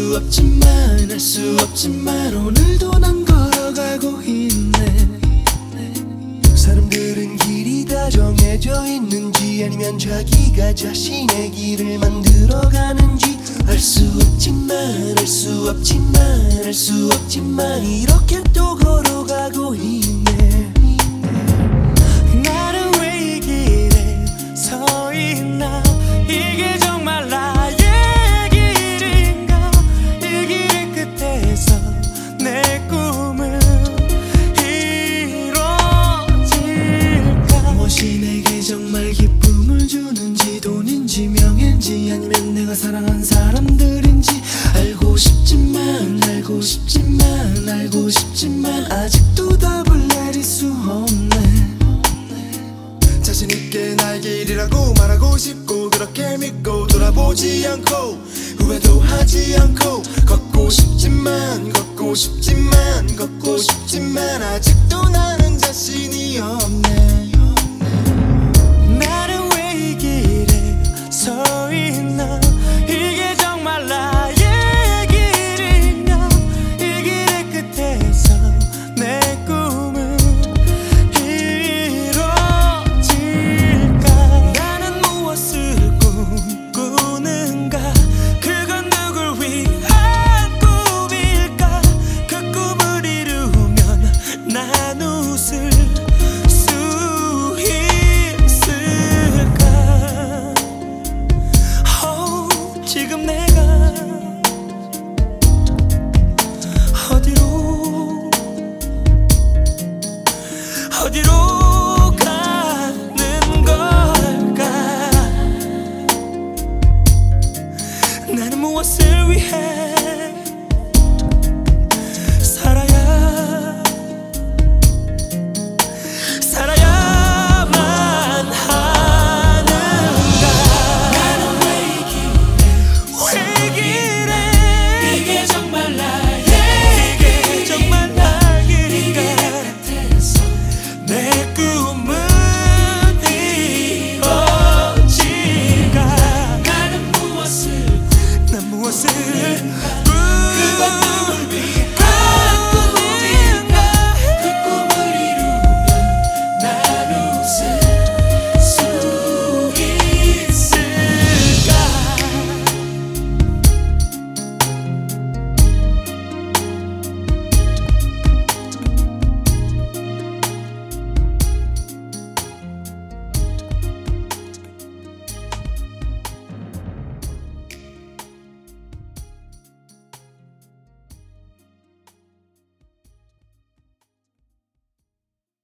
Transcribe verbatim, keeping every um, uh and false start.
수 없지만 알 수 없지만 오늘도 난 걸어가고 있네. 사람들은 길이 다 정해져 있는지 아니면 자기가 자신의 길을 만들어가는지 알 수 없지만 알 수 없지만 알 수 없지만 이렇게 또 걸어가고 있네. 나는 왜 이 길에 서 있나? 이게 정말 나의 길인가? 이 길의 끝에서 내 꿈은 이루어질까? 무엇이 내게 정말 기쁨을 주는지, 돈인지 명예인지 아니면 내가 사랑한 사람들인지 알고 싶지만 알고 싶지만 알고 싶지만 아직도 답을 내릴 수 없네. 자신있게 나의 길이라고 말하고 싶고 그렇게 믿고 돌아보지 않고 후회도 하지 않고 걷고 싶지만 걷고 싶지만 걷고 싶지만 아직도 나는 자신이 없네. 나는 왜 이 길에 서 있나? 이게 정말 나의 길이냐? 이 길의 끝에서 내 꿈은 이루어질까? 나는 무엇을 꿈꾸는가? 그건 누굴 위한 꿈일까? 그 꿈을 이루면 난 웃을 수 있을까? oh, 지금 내가 어디로 어디로